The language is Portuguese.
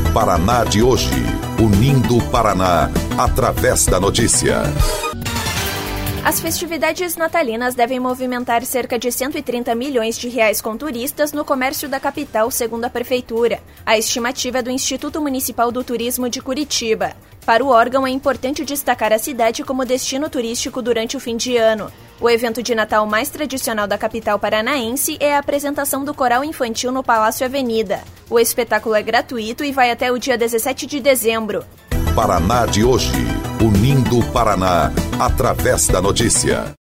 Paraná de hoje, unindo o Paraná através da notícia. As festividades natalinas devem movimentar cerca de 130 milhões de reais com turistas no comércio da capital, segundo a Prefeitura. A estimativa é do Instituto Municipal do Turismo de Curitiba. Para o órgão, é importante destacar a cidade como destino turístico durante o fim de ano. O evento de Natal mais tradicional da capital paranaense é a apresentação do Coral Infantil no Palácio Avenida. O espetáculo é gratuito e vai até o dia 17 de dezembro. Paraná de hoje, unindo o Paraná através da notícia.